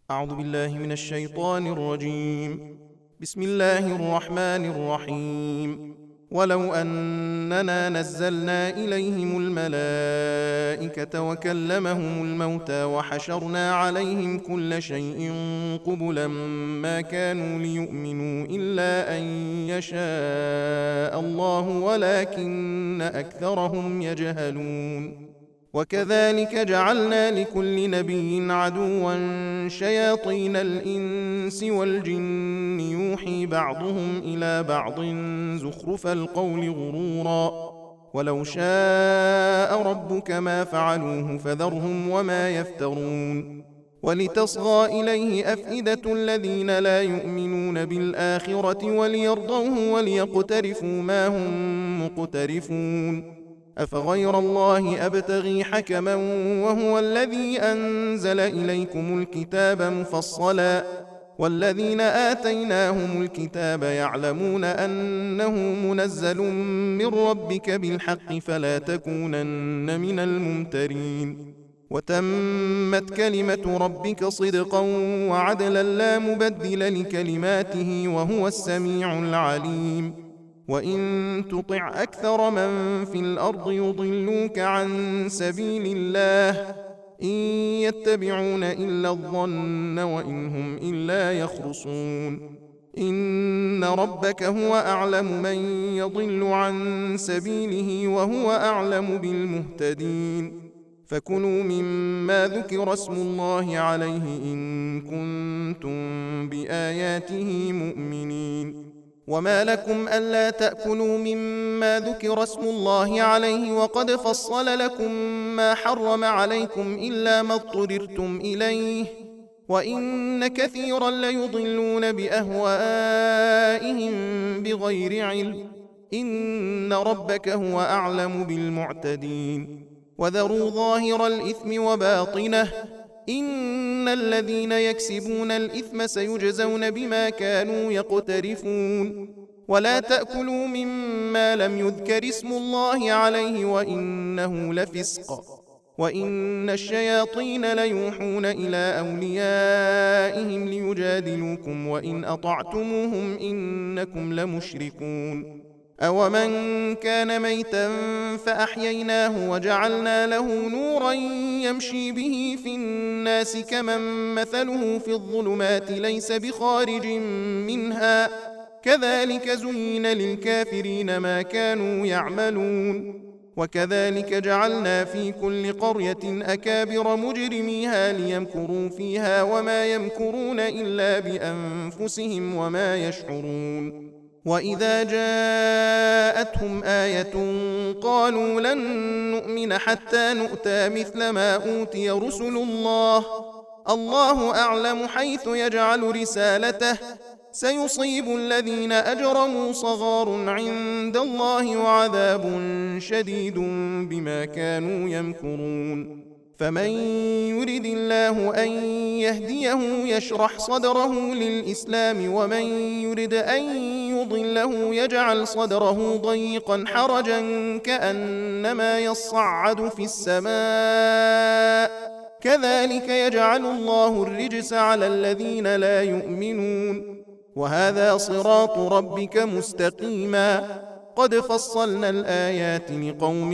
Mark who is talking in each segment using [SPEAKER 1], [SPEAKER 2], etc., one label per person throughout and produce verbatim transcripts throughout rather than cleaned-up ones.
[SPEAKER 1] أعوذ بالله من الشيطان الرجيم. بسم الله الرحمن الرحيم. ولو أننا نزلنا إليهم الملائكة وكلمهم الموتى وحشرنا عليهم كل شيء قبلا ما كانوا ليؤمنوا إلا أن يشاء الله ولكن أكثرهم يجهلون. وكذلك جعلنا لكل نبي عدوا شياطين الإنس والجن يوحي بعضهم إلى بعض زخرف القول غرورا ولو شاء ربك ما فعلوه فذرهم وما يفترون. ولتصغى إليه أفئدة الذين لا يؤمنون بالآخرة وليرضوه وليقترفوا ما هم مقترفون. أفغير الله أبتغي حكما وهو الذي أنزل إليكم الكتاب مفصلا والذين آتيناهم الكتاب يعلمون أنه منزل من ربك بالحق فلا تكونن من الممترين. وتمت كلمة ربك صدقا وعدلا لا مبدل لكلماته وهو السميع العليم. وإن تطع أكثر من في الأرض يضلوك عن سبيل الله إن يتبعون إلا الظن وإن هم إلا يخرصون. إن ربك هو أعلم من يضل عن سبيله وهو أعلم بالمهتدين. فكلوا مما ذكر اسم الله عليه إن كنتم بآياته مؤمنين. وما لكم ألا تأكلوا مما ذكر اسم الله عليه وقد فصل لكم ما حرم عليكم إلا ما اضطررتم إليه وإن كثيرا ليضلون بأهوائهم بغير علم إن ربك هو أعلم بالمعتدين. وذروا ظاهر الإثم وباطنه إن الذين يكسبون الإثم سيجزون بما كانوا يقترفون. ولا تأكلوا مما لم يذكر اسم الله عليه وإنه لفسق وإن الشياطين ليوحون إلى أوليائهم ليجادلوكم وإن أطعتموهم إنكم لمشركون. أومن كان ميتا فأحييناه وجعلنا له نورا يمشي به في الناس كمن مثله في الظلمات ليس بخارج منها كذلك زين للكافرين ما كانوا يعملون. وكذلك جعلنا في كل قرية أكابر مجرميها ليمكروا فيها وما يمكرون إلا بأنفسهم وما يشعرون. وإذا جاءتهم آية قالوا لن نؤمن حتى نؤتى مثل ما أوتي رسل الله الله أعلم حيث يجعل رسالته سيصيب الذين أجرموا صغار عند الله وعذاب شديد بما كانوا يمكرون. فمن يرد الله أن يهديه يشرح صدره للإسلام ومن يرد أن يضله يجعل صدره ضيقا حرجا كأنما يصعد في السماء كذلك يجعل الله الرجس على الذين لا يؤمنون. وهذا صراط ربك مستقيما قد فصلنا الآيات لقوم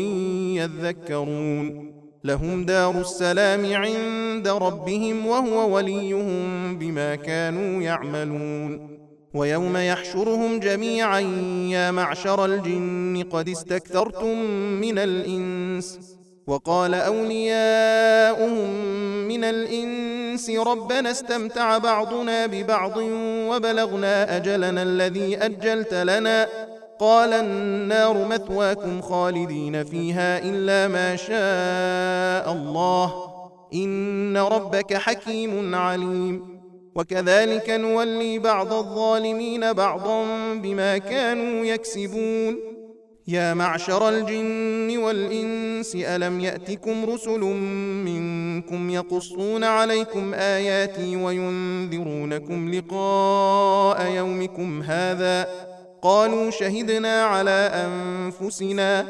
[SPEAKER 1] يذكرون. لهم دار السلام عند ربهم وهو وليهم بما كانوا يعملون. ويوم يحشرهم جميعا يا معشر الجن قد استكثرتم من الإنس وقال أولياؤهم من الإنس ربنا استمتع بعضنا ببعض وبلغنا أجلنا الذي أجلت لنا قال النار مثواكم خالدين فيها إلا ما شاء الله إن ربك حكيم عليم. وكذلك نولي بعض الظالمين بعضا بما كانوا يكسبون. يا معشر الجن والإنس ألم يأتكم رسل منكم يقصون عليكم آياتي وينذرونكم لقاء يومكم هذا قالوا شهدنا على أنفسنا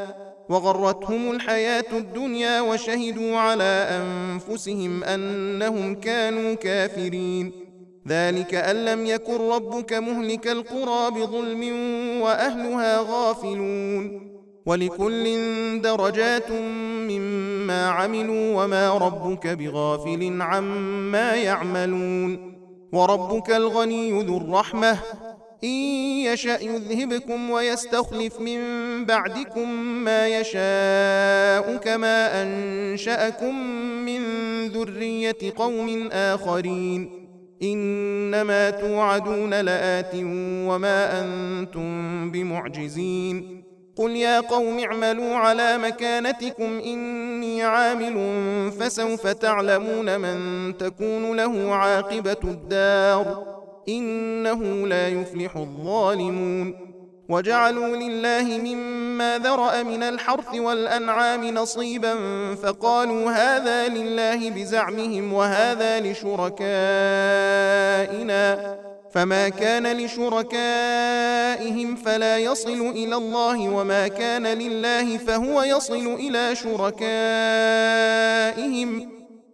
[SPEAKER 1] وغرتهم الحياة الدنيا وشهدوا على أنفسهم أنهم كانوا كافرين. ذلك أن لم يكن ربك مهلك القرى بظلم وأهلها غافلون. ولكل درجات مما عملوا وما ربك بغافل عما يعملون. وربك الغني ذو الرحمة إن يشأ يذهبكم ويستخلف من بعدكم ما يشاء كما أنشأكم من ذرية قوم آخرين. إنما توعدون لآت وما أنتم بمعجزين. قل يا قوم اعملوا على مكانتكم إني عامل فسوف تعلمون من تكون له عاقبة الدار إنه لا يفلح الظالمون. وجعلوا لله مما ذرأ من الحرث والأنعام نصيبا فقالوا هذا لله بزعمهم وهذا لشركائنا فما كان لشركائهم فلا يصل إلى الله وما كان لله فهو يصل إلى شركائهم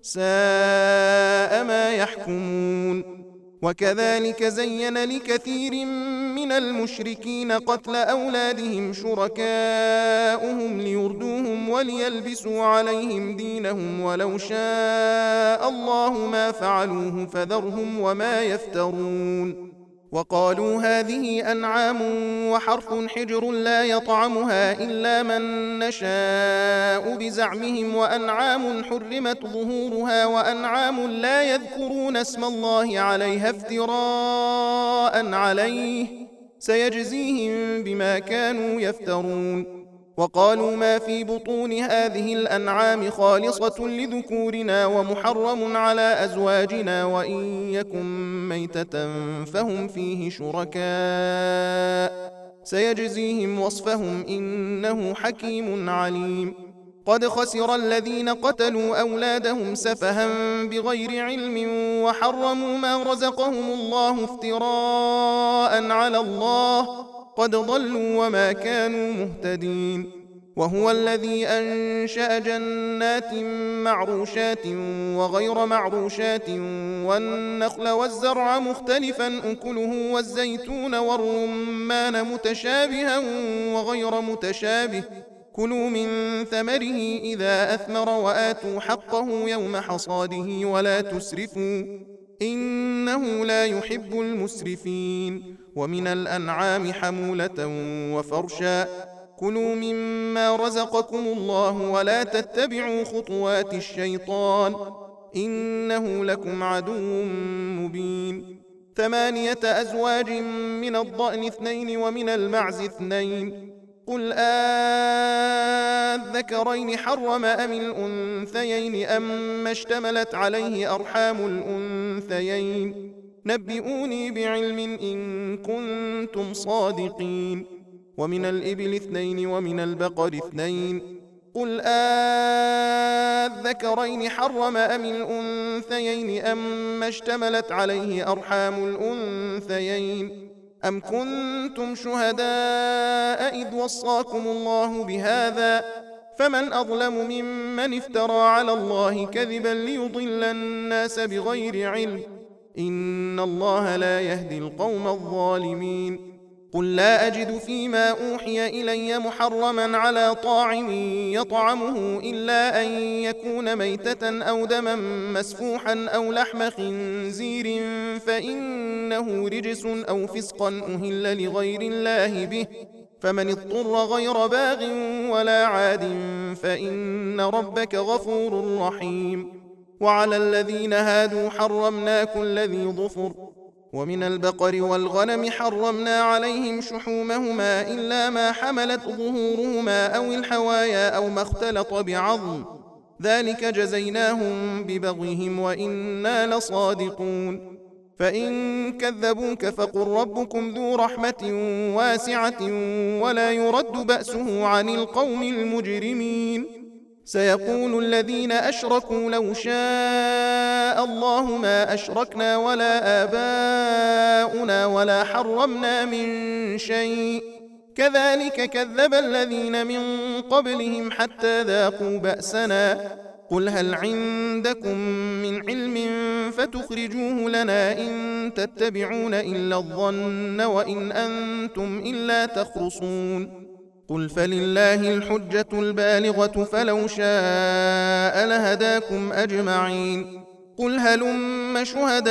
[SPEAKER 1] ساء ما يحكمون. وكذلك زين لكثير من المشركين قتل أولادهم شركاؤهم ليردوهم وليلبسوا عليهم دينهم ولو شاء الله ما فعلوه فذرهم وما يفترون. وقالوا هذه أنعام وحرث حجر لا يطعمها إلا من نشاء بزعمهم وأنعام حرمت ظهورها وأنعام لا يذكرون اسم الله عليها افتراء عليه سيجزيهم بما كانوا يفترون. وقالوا ما في بطون هذه الأنعام خالصة لذكورنا ومحرم على أزواجنا وإن يكن ميتة فهم فيه شركاء سيجزيهم وصفهم إنه حكيم عليم. قد خسر الذين قتلوا أولادهم سفها بغير علم وحرموا ما رزقهم الله افتراء على الله قد ضلوا وما كانوا مهتدين. وهو الذي أنشأ جنات معروشات وغير معروشات والنخل والزرع مختلفا أكله والزيتون والرمان متشابها وغير متشابه كلوا من ثمره إذا أثمر وآتوا حقه يوم حصاده ولا تسرفوا إنه لا يحب المسرفين. ومن الأنعام حمولة وفرشا كلوا مما رزقكم الله ولا تتبعوا خطوات الشيطان إنه لكم عدو مبين. ثمانية أزواج من الضأن اثنين ومن المعز اثنين قل آذكرين حرم أم الأنثيين أم اشتملت عليه أرحام الأنثيين نبئوني بعلم إن كنتم صادقين. ومن الإبل اثنين ومن البقر اثنين قل آذكرين حرم أم الأنثيين أم اشتملت عليه أرحام الأنثيين أم كنتم شهداء إذ وصاكم الله بهذا فمن أظلم ممن افترى على الله كذبا ليضل الناس بغير علم إن الله لا يهدي القوم الظالمين. قل لا أجد فيما أوحي إلي محرما على طاعم يطعمه إلا أن يكون ميتة أو دما مسفوحا أو لحم خنزير فإنه رجس أو فسقا أهل لغير الله به فمن اضطر غير باغ ولا عاد فإن ربك غفور رحيم. وعلى الذين هادوا حرمنا كل ذي ظفر ومن البقر والغنم حرمنا عليهم شحومهما إلا ما حملت ظهورهما أو الحوايا أو ما اختلط بعظم ذلك جزيناهم ببغيهم وإنا لصادقون. فإن كذبوك فقل ربكم ذو رحمة واسعة ولا يرد بأسه عن القوم المجرمين. سيقول الذين أشركوا لو شاء الله ما أشركنا ولا آباؤنا ولا حرمنا من شيء كذلك كذب الذين من قبلهم حتى ذاقوا بأسنا قل هل عندكم من علم فتخرجوه لنا إن تتبعون إلا الظن وإن أنتم إلا تخرصون قل فلله الحجة البالغة فلو شاء لهداكم أجمعين قل هلم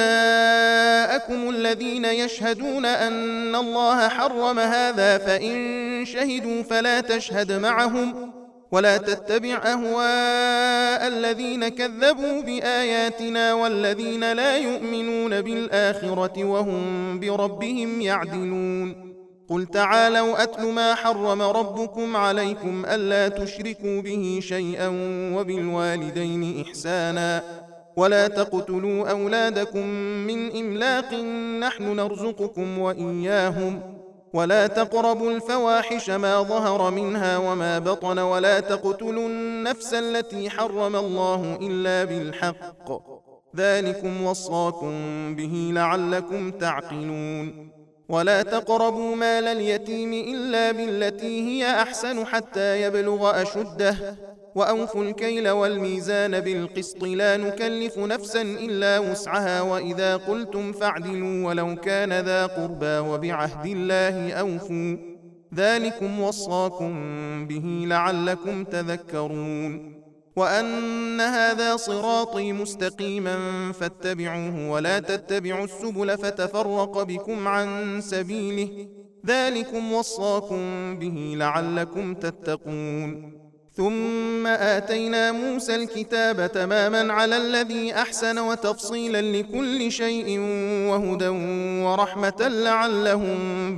[SPEAKER 1] شهداءكم الذين يشهدون أن الله حرم هذا فإن شهدوا فلا تشهد معهم ولا تتبع أهواء الذين كذبوا بآياتنا والذين لا يؤمنون بالآخرة وهم بربهم يعدلون قل تعالوا أتل ما حرم ربكم عليكم ألا تشركوا به شيئا وبالوالدين إحسانا ولا تقتلوا أولادكم من إملاق نحن نرزقكم وإياهم ولا تقربوا الفواحش ما ظهر منها وما بطن ولا تقتلوا النفس التي حرم الله إلا بالحق ذلكم وصاكم به لعلكم تعقلون ولا تقربوا مال اليتيم إلا بالتي هي أحسن حتى يبلغ أشده وأوفوا الكيل والميزان بالقسط لا نكلف نفسا إلا وسعها وإذا قلتم فاعدلوا ولو كان ذا قربى وبعهد الله أوفوا ذلكم وصاكم به لعلكم تذكرون وأن هذا صراطي مستقيما فاتبعوه ولا تتبعوا السبل فتفرق بكم عن سبيله ذلكم وصاكم به لعلكم تتقون ثم آتينا موسى الكتاب تماما على الذي أحسن وتفصيلا لكل شيء وهدى ورحمة لعلهم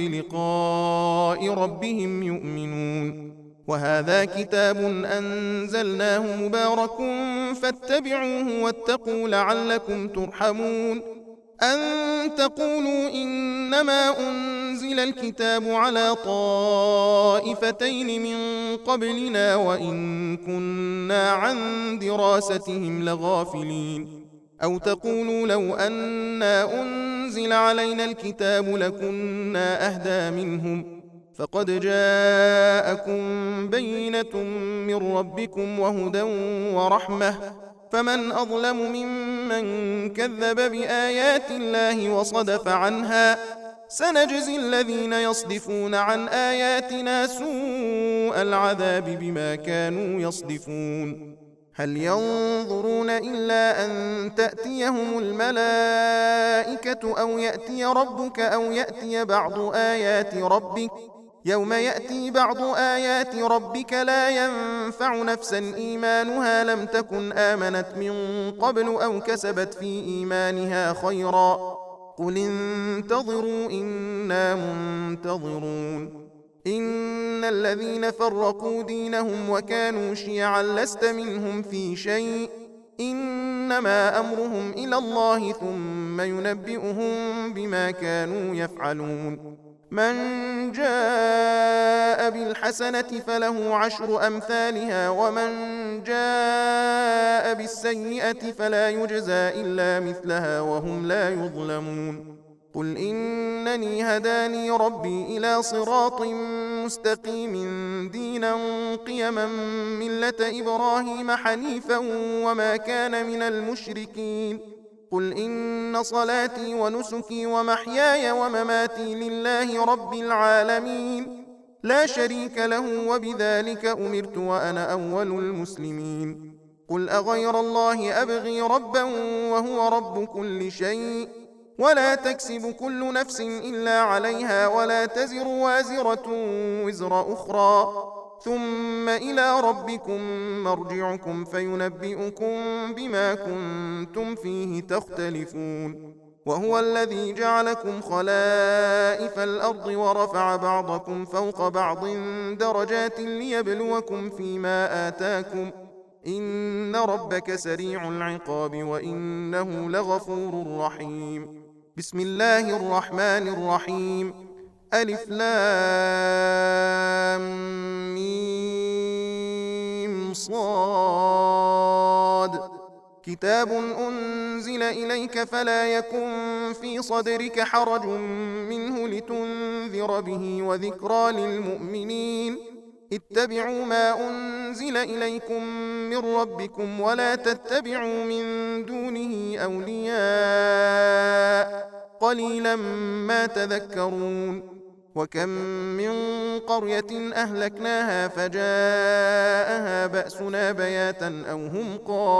[SPEAKER 1] بلقاء ربهم يؤمنون وهذا كتاب أنزلناه مبارك فاتبعوه واتقوا لعلكم ترحمون أن تقولوا إنما أنزل الكتاب على طائفتين من قبلنا وإن كنا عن دراستهم لغافلين أو تقولوا لو أنا أنزل علينا الكتاب لكنا أهدى منهم فقد جاءكم بينة من ربكم وهدى ورحمة فمن أظلم ممن كذب بآيات الله وصدف عنها سنجزي الذين يصدفون عن آياتنا سوء العذاب بما كانوا يصدفون هل ينظرون إلا أن تأتيهم الملائكة أو يأتي ربك أو يأتي بعض آيات ربك يوم يأتي بعض آيات ربك لا ينفع نفسا إيمانها لم تكن آمنت من قبل أو كسبت في إيمانها خيرا قل انتظروا إنا منتظرون إن الذين فرقوا دينهم وكانوا شيعا لست منهم في شيء إنما أمرهم إلى الله ثم ينبئهم بما كانوا يفعلون من جاء بالحسنة فله عشر أمثالها ومن جاء بالسيئة فلا يجزى إلا مثلها وهم لا يظلمون قل إنني هداني ربي إلى صراط مستقيم دينا قيما ملة إبراهيم حنيفا وما كان من المشركين قل إن صلاتي ونسكي ومحياي ومماتي لله رب العالمين لا شريك له وبذلك أمرت وأنا أول المسلمين قل أغير الله أبغي ربا وهو رب كل شيء ولا تكسب كل نفس إلا عليها ولا تزر وازرة وزر أخرى ثم إلى ربكم مرجعكم فينبئكم بما كنتم فيه تختلفون وهو الذي جعلكم خلائف الأرض ورفع بعضكم فوق بعض درجات ليبلوكم فيما آتاكم إن ربك سريع العقاب وإنه لغفور رحيم بسم الله الرحمن الرحيم ألف لام ميم صاد كتاب أنزل إليك فلا يكن في صدرك حرج منه لتنذر به وذكرى للمؤمنين اتبعوا ما أنزل إليكم من ربكم ولا تتبعوا من دونه أولياء قليلا ما تذكرون وكم من قرية أهلكناها فجاءها بأسنا بياتا أو هم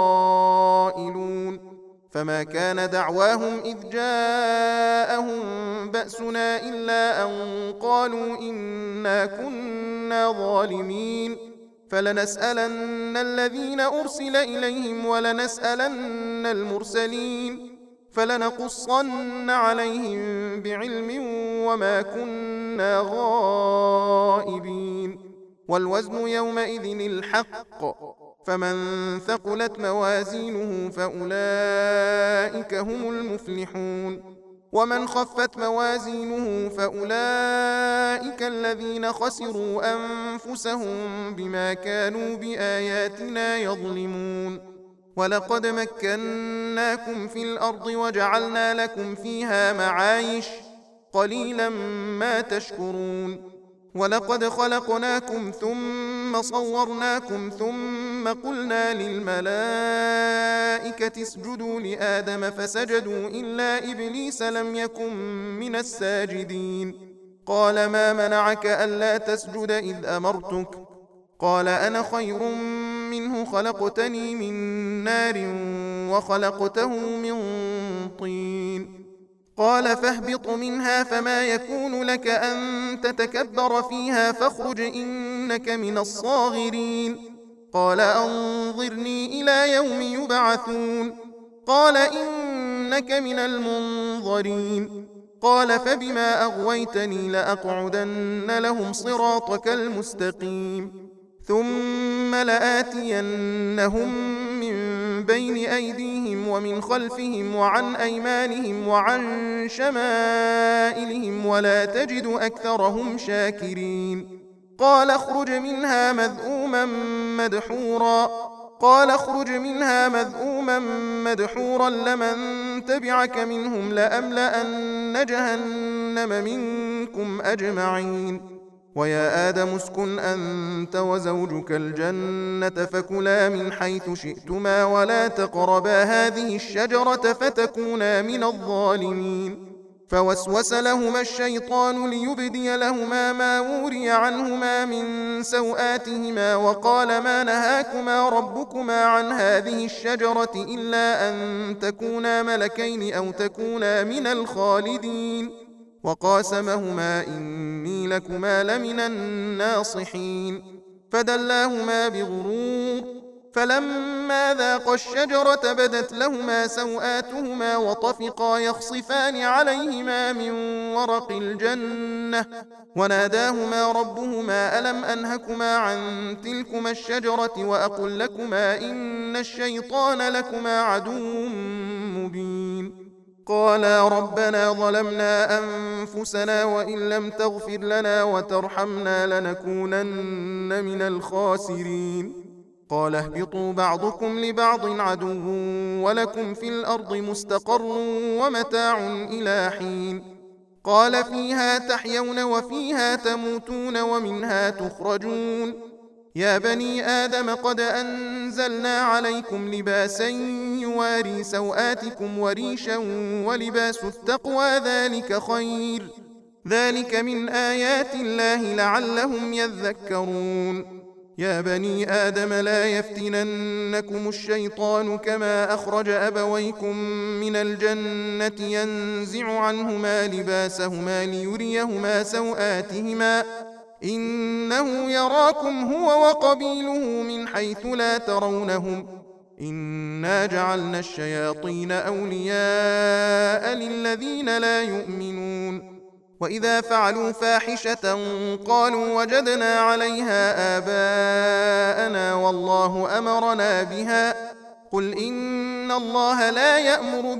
[SPEAKER 1] قائلون فما كان دعواهم إذ جاءهم بأسنا إلا أن قالوا إنا كنا ظالمين فلنسألن الذين أرسل إليهم ولنسألن المرسلين فلنقصن عليهم بعلم وما كنا غائبين والوزن يومئذ الحق فمن ثقلت موازينه فأولئك هم المفلحون ومن خفت موازينه فأولئك الذين خسروا أنفسهم بما كانوا بآياتنا يظلمون ولقد مكناكم في الأرض وجعلنا لكم فيها معايش قليلا ما تشكرون ولقد خلقناكم ثم صورناكم ثم قلنا للملائكة اسجدوا لآدم فسجدوا إلا إبليس لم يكن من الساجدين قال ما منعك ألا تسجد إذ أمرتك قال أنا خير منه خلقتني من نار وخلقته من طين قال فاهبط منها فما يكون لك أن تتكبر فيها فاخرج إنك من الصاغرين قال أنظرني إلى يوم يبعثون قال إنك من المنظرين قال فبما أغويتني لأقعدن لهم صراطك المستقيم ثم لآتينهم من بين أيديهم ومن خلفهم وعن أيمانهم وعن شمائلهم ولا تجد أكثرهم شاكرين قال اخرج منها مذءوما مدحورا قال اخرج منها مذءوما مدحورا لمن تبعك منهم لأملأن جهنم منكم أجمعين ويا آدم اسكن أنت وزوجك الجنة فكلا من حيث شئتما ولا تقربا هذه الشجرة فتكونا من الظالمين فوسوس لهما الشيطان ليبدي لهما ما وري عنهما من سوآتهما وقال ما نهاكما ربكما عن هذه الشجرة إلا أن تكونا ملكين أو تكونا من الخالدين وقاسمهما إني لكما لمن الناصحين فدلاهما بغرور فلما ذاقا الشجرة بدت لهما سوآتهما وطفقا يخصفان عليهما من ورق الجنة وناداهما ربهما ألم أنهكما عن تلكما الشجرة وأقل لكما إن الشيطان لكما عدو مبين قالا ربنا ظلمنا أنفسنا وإن لم تغفر لنا وترحمنا لنكونن من الخاسرين قال اهبطوا بعضكم لبعض عدو ولكم في الأرض مستقر ومتاع إلى حين قال فيها تحيون وفيها تموتون ومنها تخرجون يا بني آدم قد أنزلنا عليكم لباسا يواري سوآتكم وريشا ولباس التقوى ذلك خير ذلك من آيات الله لعلهم يذكرون يا بني آدم لا يفتننكم الشيطان كما أخرج أبويكم من الجنة ينزع عنهما لباسهما ليريهما سوآتهما إنه يراكم هو وقبيله من حيث لا ترونهم إنا جعلنا الشياطين أولياء للذين لا يؤمنون وإذا فعلوا فاحشة قالوا وجدنا عليها آباءنا والله أمرنا بها قل إن الله لا يأمر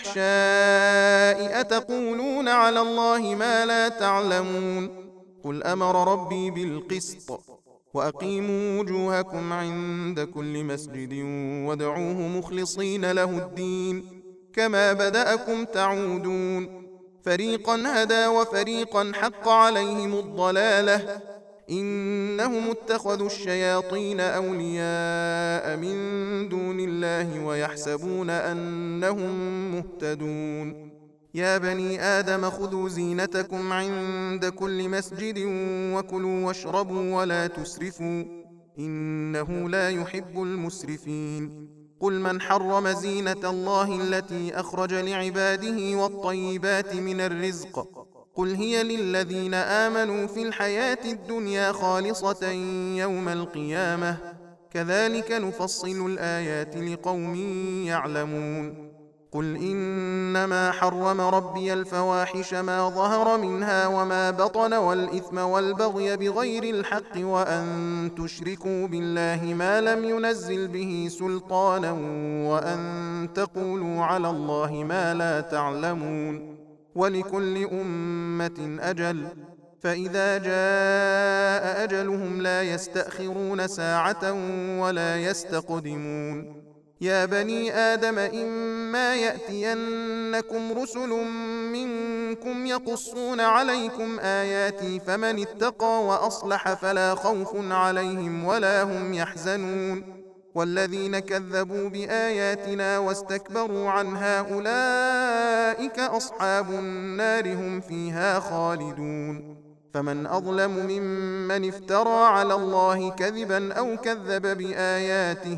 [SPEAKER 1] بالفحشاء أتقولون على الله ما لا تعلمون قل أمر ربي بالقسط وأقيموا وجوهكم عند كل مسجد وادعوه مخلصين له الدين كما بدأكم تعودون فريقا هدى وفريقا حق عليهم الضلالة إنهم اتخذوا الشياطين أولياء من دون الله ويحسبون أنهم مهتدون يا بني آدم خذوا زينتكم عند كل مسجد وكلوا واشربوا ولا تسرفوا إنه لا يحب المسرفين قل من حرم زينة الله التي أخرج لعباده والطيبات من الرزق قل هي للذين آمنوا في الحياة الدنيا خالصة يوم القيامة كذلك نفصل الآيات لقوم يعلمون قل إنما حرم ربي الفواحش ما ظهر منها وما بطن والإثم والبغي بغير الحق وأن تشركوا بالله ما لم ينزل به سلطانا وأن تقولوا على الله ما لا تعلمون ولكل أمة أجل فإذا جاء أجلهم لا يستأخرون ساعة ولا يستقدمون يا بني آدم إما يأتينكم رسل منكم يقصون عليكم آياتي فمن اتقى وأصلح فلا خوف عليهم ولا هم يحزنون والذين كذبوا بآياتنا واستكبروا عنها أولئك أصحاب النار هم فيها خالدون فمن أظلم ممن افترى على الله كذبا أو كذب بآياته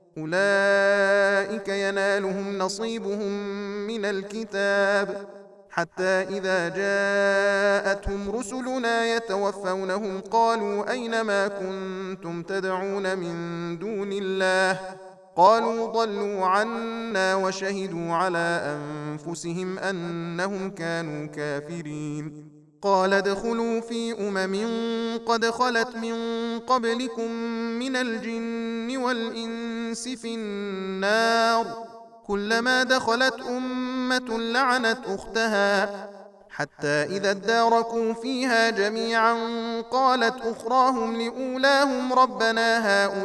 [SPEAKER 1] أولئك ينالهم نصيبهم من الكتاب حتى إذا جاءتهم رسلنا يتوفونهم قالوا أين ما كنتم تدعون من دون الله قالوا ضلوا عنا وشهدوا على أنفسهم أنهم كانوا كافرين قال ادخلوا في أمم قد خلت من قبلكم من الجن والإنس في النار كلما دخلت أمة لعنت أختها حتى إذا اداركوا فيها جميعا قالت أخراهم لأولاهم ربنا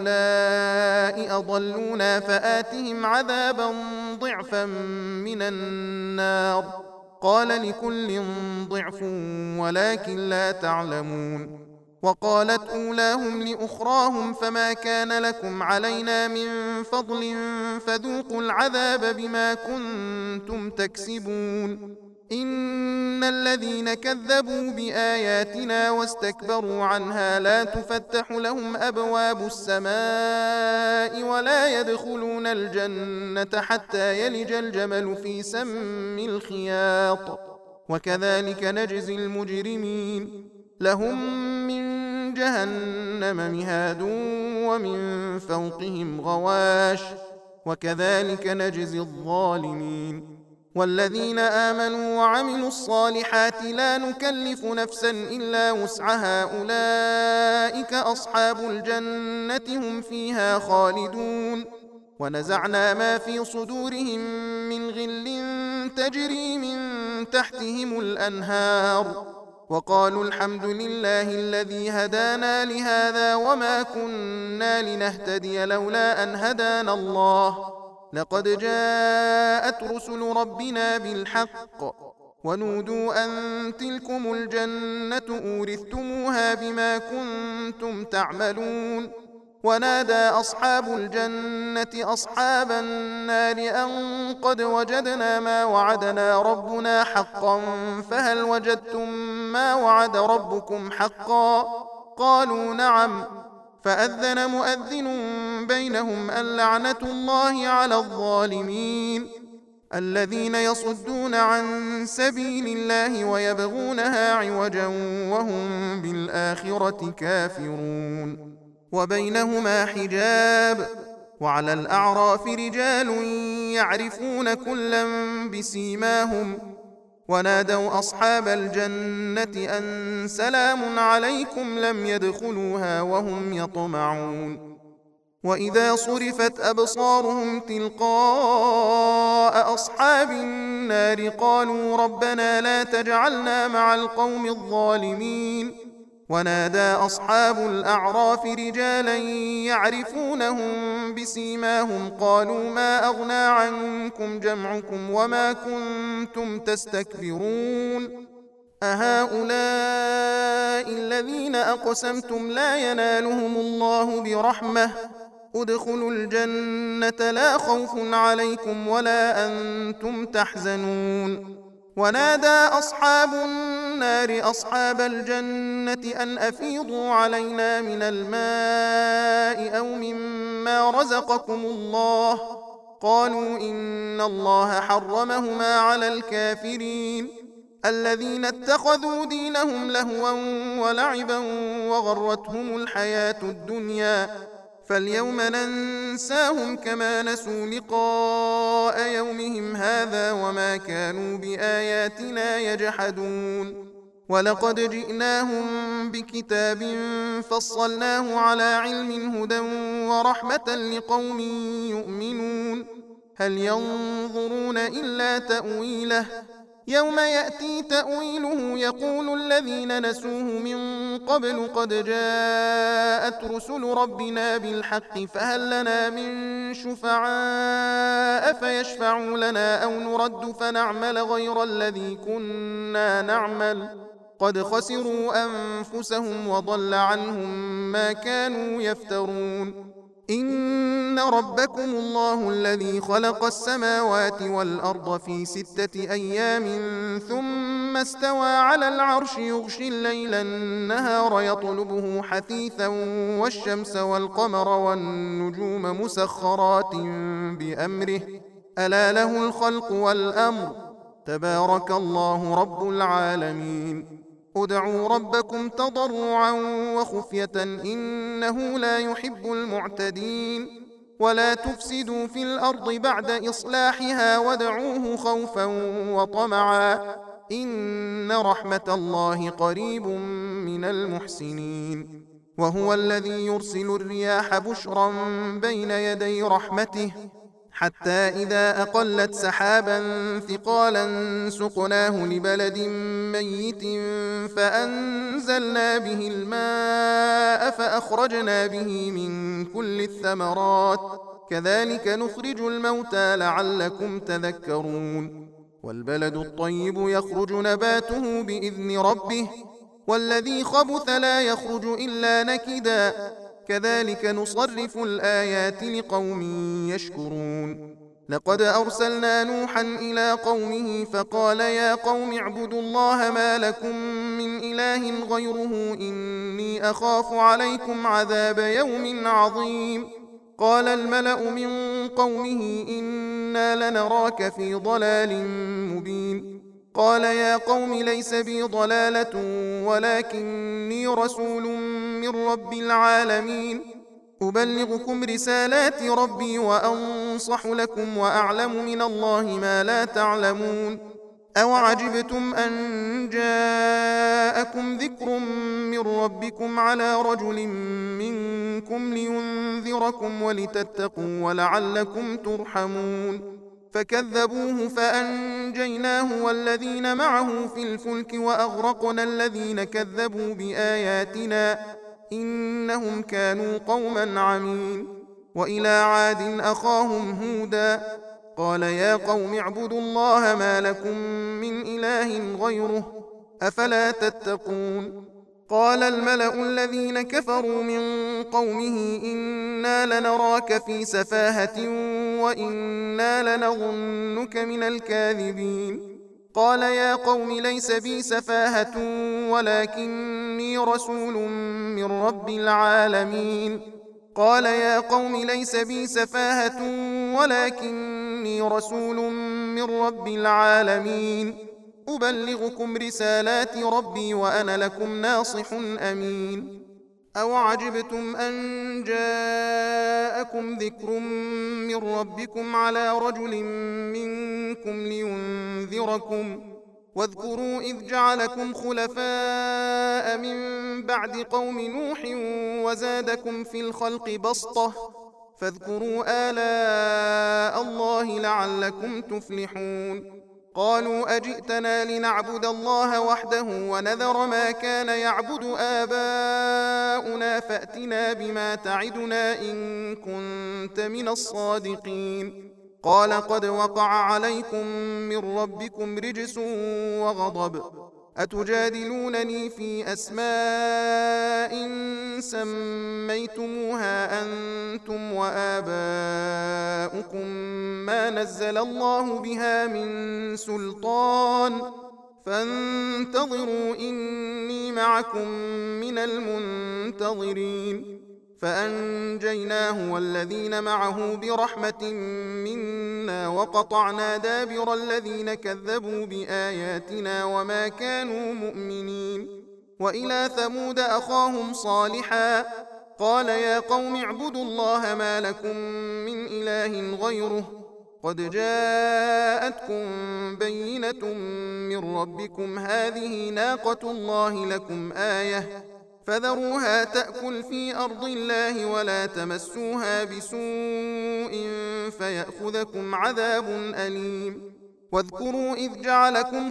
[SPEAKER 1] هؤلاء أضلونا فآتهم عذابا ضعفا من النار قال لكل ضعف ولكن لا تعلمون وقالت أولاهم لأخراهم فما كان لكم علينا من فضل فذوقوا العذاب بما كنتم تكسبون إن الذين كذبوا بآياتنا واستكبروا عنها لا تفتح لهم أبواب السماء ولا يدخلون الجنة حتى يلج الجمل في سم الخياط وكذلك نجزي المجرمين لهم من جهنم مهاد ومن فوقهم غواش وكذلك نجزي الظالمين والذين آمنوا وعملوا الصالحات لا نكلف نفسا إلا وسعها أولئك أصحاب الجنة هم فيها خالدون ونزعنا ما في صدورهم من غل تجري من تحتهم الأنهار وقالوا الحمد لله الذي هدانا لهذا وما كنا لنهتدي لولا أن هدانا الله لقد جاءت رسل ربنا بالحق ونودوا أن تلكم الجنة أورثتموها بما كنتم تعملون ونادى أصحاب الجنة أصحاب النار أن قد وجدنا ما وعدنا ربنا حقا فهل وجدتم ما وعد ربكم حقا قالوا نعم فأذن مؤذن بينهم اللعنة الله على الظالمين الذين يصدون عن سبيل الله ويبغونها عوجا وهم بالآخرة كافرون وبينهما حجاب وعلى الأعراف رجال يعرفون كلا بسيماهم ونادوا أصحاب الجنة أن سلام عليكم لم يدخلوها وهم يطمعون وإذا صرفت أبصارهم تلقاء أصحاب النار قالوا ربنا لا تجعلنا مع القوم الظالمين ونادى أصحاب الأعراف رجالا يعرفونهم بسيماهم قالوا ما أغنى عنكم جمعكم وما كنتم تستكبرون أهؤلاء الذين أقسمتم لا ينالهم الله برحمة ادخلوا الجنة لا خوف عليكم ولا أنتم تحزنون ونادى أصحاب النار أصحاب الجنة أن أفيضوا علينا من الماء أو مما رزقكم الله قالوا إن الله حرمهما على الكافرين الذين اتخذوا دينهم لهوا ولعبا وغرتهم الحياة الدنيا فاليوم ننساهم كما نسوا لقاء يومهم هذا وما كانوا بآياتنا يجحدون ولقد جئناهم بكتاب فصلناه على علم هدى ورحمة لقوم يؤمنون هل ينظرون إلا تأويله يوم يأتي تأويله يقول الذين نسوه من قبل قد جاءت رسل ربنا بالحق فهل لنا من شفعاء فيشفعوا لنا أو نرد فنعمل غير الذي كنا نعمل قد خسروا أنفسهم وضل عنهم ما كانوا يفترون إن ربكم الله الذي خلق السماوات والأرض في ستة أيام ثم استوى على العرش يغشي الليل النهار يطلبه حثيثا والشمس والقمر والنجوم مسخرات بأمره ألا له الخلق والأمر تبارك الله رب العالمين ادعوا ربكم تضرعا وخفية إنه لا يحب المعتدين ولا تفسدوا في الأرض بعد إصلاحها وادعوه خوفا وطمعا إن رحمة الله قريب من المحسنين وهو الذي يرسل الرياح بشرا بين يدي رحمته حتى إذا أقلت سحابا ثقالا سقناه لبلد ميت فأنزلنا به الماء فأخرجنا به من كل الثمرات كذلك نخرج الموتى لعلكم تذكرون والبلد الطيب يخرج نباته بإذن ربه والذي خبث لا يخرج إلا نكدا كذلك نصرف الآيات لقوم يشكرون لقد أرسلنا نوحا إلى قومه فقال يا قوم اعبدوا الله ما لكم من إله غيره إني أخاف عليكم عذاب يوم عظيم قال الملأ من قومه إنا لنراك في ضلال مبين قال يا قوم ليس بي ضلالة ولكني رسول من رب العالمين أبلغكم رسالات ربي وأنصح لكم وأعلم من الله ما لا تعلمون أوعجبتم أن جاءكم ذكر من ربكم على رجل منكم لينذركم ولتتقوا ولعلكم ترحمون فكذبوه فأنجيناه والذين معه في الفلك وأغرقنا الذين كذبوا بآياتنا إنهم كانوا قوما عمين وإلى عاد أخاهم هودا قال يا قوم اعبدوا الله ما لكم من إله غيره أفلا تتقون قال الملأ الذين كفروا من قومه إنا لنراك في سفاهة وإنا لنظنك من الكاذبين قال يا قوم ليس بي سفاهة ولكني رسول من رب العالمين قال يا قوم ليس بي سفاهة ولكني رسول من رب العالمين أبلغكم رسالات ربي وأنا لكم ناصح أمين أوعجبتم أن جاءكم ذكر من ربكم على رجل منكم لينذركم واذكروا إذ جعلكم خلفاء من بعد قوم نوح وزادكم في الخلق بسطة فاذكروا آلاء الله لعلكم تفلحون قالوا أجئتنا لنعبد الله وحده ونذر ما كان يعبد آباؤنا فأتنا بما تعدنا إن كنت من الصادقين. قال قد وقع عليكم من ربكم رجس وغضب أتجادلونني في أسماء سميتموها أنتم وآباؤكم ما نزل الله بها من سلطان فانتظروا إني معكم من المنتظرين. فأنجيناه والذين معه برحمة منا وقطعنا دابر الذين كذبوا بآياتنا وما كانوا مؤمنين. وإلى ثمود أخاهم صالحا قال يا قوم اعبدوا الله ما لكم من إله غيره قد جاءتكم بينة من ربكم هذه ناقة الله لكم آية فذروها تأكل في أرض الله ولا تمسوها بسوء فيأخذكم عذاب أليم. واذكروا إذ جعلكم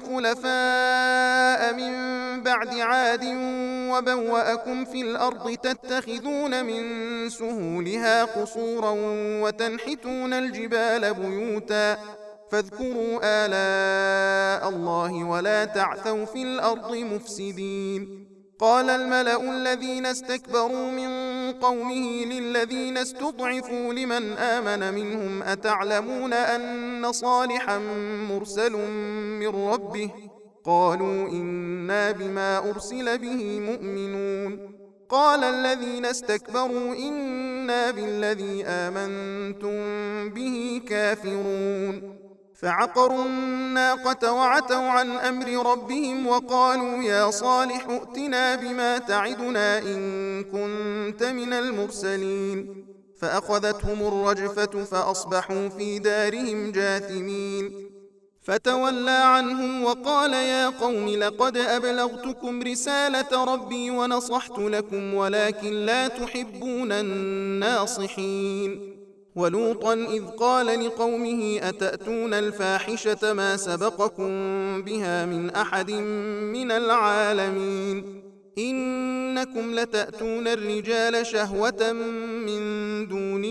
[SPEAKER 1] خلفاء من بعد عاد وبوأكم في الأرض تتخذون من سهولها قصورا وتنحتون الجبال بيوتا فاذكروا آلاء الله ولا تعثوا في الأرض مفسدين. قال الملأ الذين استكبروا من قومه للذين استضعفوا لمن آمن منهم أتعلمون أن صالحا مرسل من ربه قالوا إنا بما أرسل به مؤمنون. قال الذين استكبروا إنا بالذي آمنتم به كافرون. فعقروا الناقة وعتوا عن أمر ربهم وقالوا يا صالح ائتنا بما تعدنا إن كنت من المرسلين. فأخذتهم الرجفة فأصبحوا في دارهم جاثمين. فتولى عنهم وقال يا قوم لقد أبلغتكم رسالة ربي ونصحت لكم ولكن لا تحبون الناصحين. ولوطا إذ قال لقومه أتأتون الفاحشة ما سبقكم بها من أحد من العالمين إنكم لتأتون الرجال شهوة من دون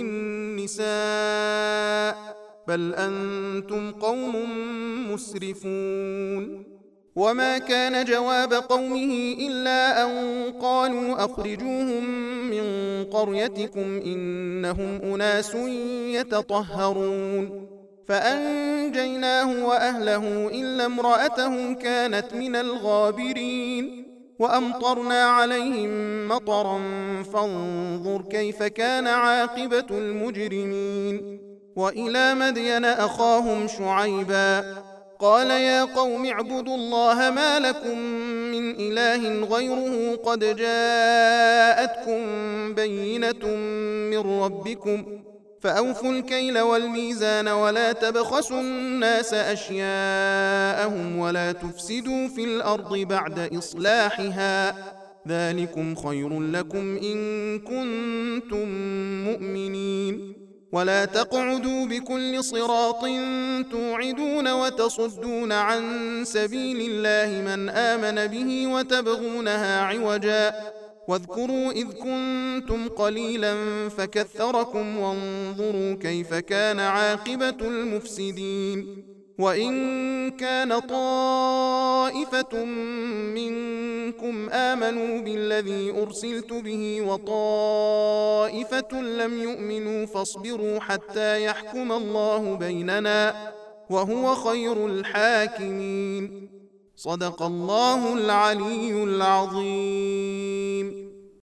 [SPEAKER 1] النساء بل أنتم قوم مسرفون. وما كان جواب قومه إلا أن قالوا أخرجوهم من قريتكم إنهم أناس يتطهرون. فأنجيناه وأهله إلا امرأته كانت من الغابرين. وأمطرنا عليهم مطرا فانظر كيف كان عاقبة المجرمين. وإلى مدين أخاهم شعيبا قال يا قوم اعبدوا الله ما لكم من إله غيره قد جاءتكم بينة من ربكم فأوفوا الكيل والميزان ولا تبخسوا الناس أشياءهم ولا تفسدوا في الأرض بعد إصلاحها ذلكم خير لكم إن كنتم مؤمنين. ولا تقعدوا بكل صراط توعدون وتصدون عن سبيل الله من آمن به وتبغونها عوجا واذكروا إذ كنتم قليلا فكثركم وانظروا كيف كان عاقبة المفسدين. وإن كان طائفة منكم آمنوا بالذي أرسلت به وطائفة لم يؤمنوا فاصبروا حتى يحكم الله بيننا وهو خير الحاكمين. صدق الله العلي العظيم.